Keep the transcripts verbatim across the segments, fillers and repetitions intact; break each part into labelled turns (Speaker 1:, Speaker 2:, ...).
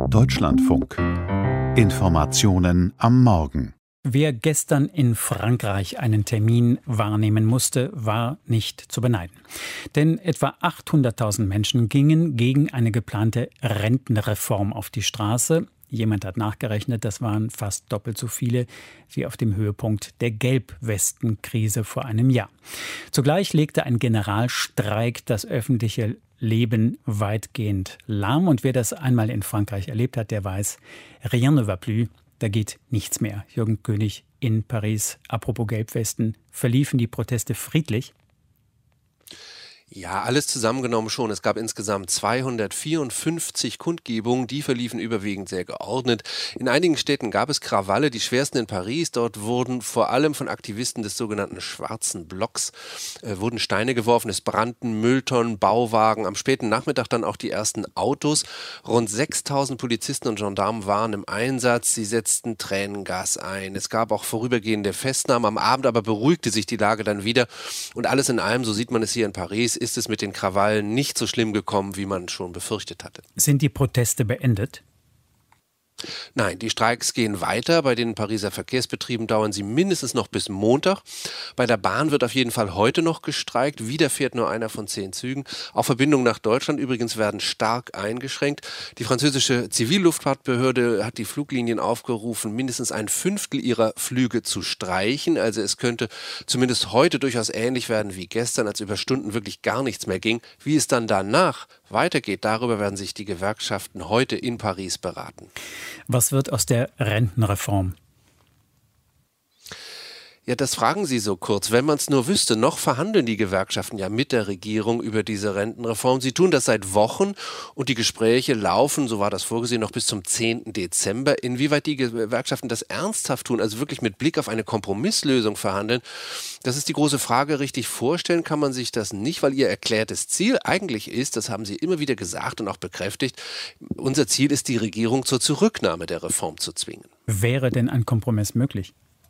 Speaker 1: Deutschlandfunk. Informationen am Morgen.
Speaker 2: Wer gestern in Frankreich einen Termin wahrnehmen musste, war nicht zu beneiden. Denn etwa achthunderttausend Menschen gingen gegen eine geplante Rentenreform auf die Straße. Jemand hat nachgerechnet, das waren fast doppelt so viele wie auf dem Höhepunkt der Gelbwesten-Krise vor einem Jahr. Zugleich legte ein Generalstreik das öffentliche Leben weitgehend lahm. Und wer das einmal in Frankreich erlebt hat, der weiß, rien ne va plus, da geht nichts mehr. Jürgen König in Paris. Apropos Gelbwesten, verliefen die Proteste friedlich?
Speaker 3: Ja, alles zusammengenommen schon. Es gab insgesamt zweihundertvierundfünfzig Kundgebungen, die verliefen überwiegend sehr geordnet. In einigen Städten gab es Krawalle, die schwersten in Paris. Dort wurden vor allem von Aktivisten des sogenannten Schwarzen Blocks äh, wurden Steine geworfen, es brannten Mülltonnen, Bauwagen, am späten Nachmittag dann auch die ersten Autos. Rund sechstausend Polizisten und Gendarmen waren im Einsatz, sie setzten Tränengas ein. Es gab auch vorübergehende Festnahmen, am Abend aber beruhigte sich die Lage dann wieder. Und alles in allem, so sieht man es hier in Paris, ist es mit den Krawallen nicht so schlimm gekommen, wie man schon befürchtet hatte.
Speaker 2: Sind die Proteste beendet?
Speaker 3: Nein, die Streiks gehen weiter. Bei den Pariser Verkehrsbetrieben dauern sie mindestens noch bis Montag. Bei der Bahn wird auf jeden Fall heute noch gestreikt. Wieder fährt nur einer von zehn Zügen. Auch Verbindungen nach Deutschland übrigens werden stark eingeschränkt. Die französische Zivilluftfahrtbehörde hat die Fluglinien aufgerufen, mindestens ein Fünftel ihrer Flüge zu streichen. Also es könnte zumindest heute durchaus ähnlich werden wie gestern, als über Stunden wirklich gar nichts mehr ging. Wie es dann danach weitergeht, darüber werden sich die Gewerkschaften heute in Paris beraten.
Speaker 2: Was wird aus der Rentenreform?
Speaker 3: Ja, das fragen Sie so kurz. Wenn man es nur wüsste, noch verhandeln die Gewerkschaften ja mit der Regierung über diese Rentenreform. Sie tun das seit Wochen und die Gespräche laufen, so war das vorgesehen, noch bis zum zehnten Dezember. Inwieweit die Gewerkschaften das ernsthaft tun, also wirklich mit Blick auf eine Kompromisslösung verhandeln, das ist die große Frage. Richtig vorstellen kann man sich das nicht, weil ihr erklärtes Ziel eigentlich ist, das haben sie immer wieder gesagt und auch bekräftigt, unser Ziel ist, die Regierung zur Zurücknahme der Reform zu zwingen.
Speaker 2: Wäre denn ein Kompromiss möglich?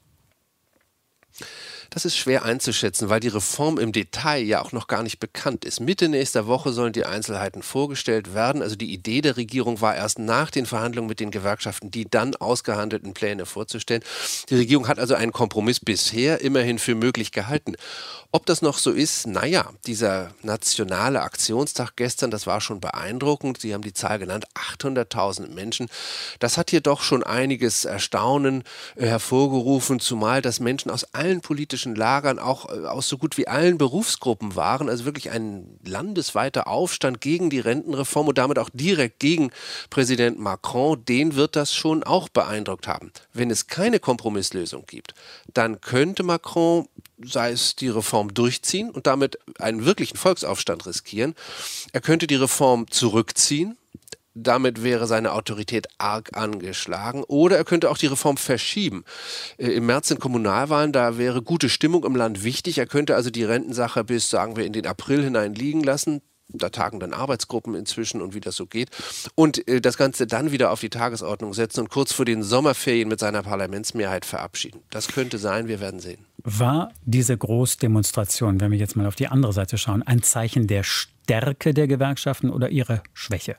Speaker 3: Das ist schwer einzuschätzen, weil die Reform im Detail ja auch noch gar nicht bekannt ist. Mitte nächster Woche sollen die Einzelheiten vorgestellt werden. Also die Idee der Regierung war erst nach den Verhandlungen mit den Gewerkschaften, die dann ausgehandelten Pläne vorzustellen. Die Regierung hat also einen Kompromiss bisher immerhin für möglich gehalten. Ob das noch so ist, naja, dieser nationale Aktionstag gestern, das war schon beeindruckend. Sie haben die Zahl genannt, achthunderttausend Menschen. Das hat hier doch schon einiges Erstaunen äh, hervorgerufen, zumal das Menschen aus allen politischen Lagern, auch äh, aus so gut wie allen Berufsgruppen waren. Also wirklich ein landesweiter Aufstand gegen die Rentenreform und damit auch direkt gegen Präsident Macron. Den wird das schon auch beeindruckt haben. Wenn es keine Kompromisslösung gibt, dann könnte Macron, sei es die Reform durchziehen und damit einen wirklichen Volksaufstand riskieren. Er könnte die Reform zurückziehen. Damit wäre seine Autorität arg angeschlagen. Oder er könnte auch die Reform verschieben. Äh, Im März sind Kommunalwahlen, da wäre gute Stimmung im Land wichtig. Er könnte also die Rentensache bis, sagen wir, in den April hinein liegen lassen. Da tagen dann Arbeitsgruppen inzwischen und wie das so geht. Und äh, das Ganze dann wieder auf die Tagesordnung setzen und kurz vor den Sommerferien mit seiner Parlamentsmehrheit verabschieden. Das könnte sein, wir werden sehen.
Speaker 2: War diese Großdemonstration, wenn wir jetzt mal auf die andere Seite schauen, ein Zeichen der Stärke der Gewerkschaften oder ihrer Schwäche?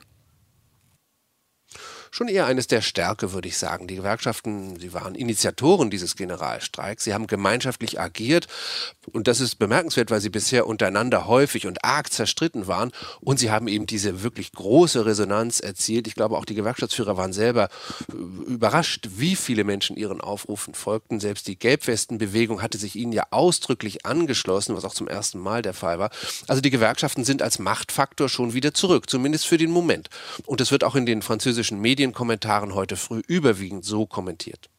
Speaker 3: Schon eher eines der Stärke, würde ich sagen. Die Gewerkschaften, sie waren Initiatoren dieses Generalstreiks. Sie haben gemeinschaftlich agiert und das ist bemerkenswert, weil sie bisher untereinander häufig und arg zerstritten waren und sie haben eben diese wirklich große Resonanz erzielt. Ich glaube, auch die Gewerkschaftsführer waren selber überrascht, wie viele Menschen ihren Aufrufen folgten. Selbst die Gelbwestenbewegung hatte sich ihnen ja ausdrücklich angeschlossen, was auch zum ersten Mal der Fall war. Also die Gewerkschaften sind als Machtfaktor schon wieder zurück, zumindest für den Moment. Und das wird auch in den französischen Medienkommentaren heute früh überwiegend so kommentiert.